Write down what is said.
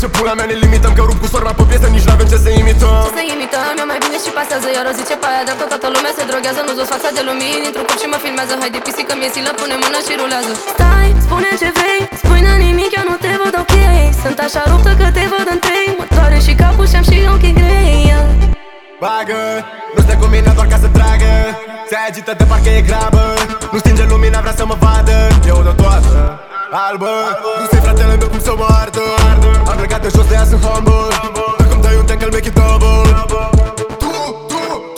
Ce pula mea ne limităm, că rup cu sorba pe piesă, nici n-avem ce să imităm. Ce să imităm, eu mai bine și pasează. Iar o zice pe aia dreaptă, toată lumea se drogează. Nu jos fața de lumini, într-un cup și mă filmează. Hai de pisică, mie silă, pune mâna și rulează. Stai, spune ce vrei, spune nimic, eu nu te văd ok. Sunt așa ruptă că te văd în trei. Mă doare și capul și-am și ochii grei. Bagă, nu stă cu mine doar ca să tragă. Se agită de parcă e grabă. Nu stinge lumina, vrea să mă vadă. Eu de toată albă. Nu sei fratele meu cum să mă ardă. Am plecat de jos de ea, sunt humble. Dacă-mi dai un tank, îl make it double.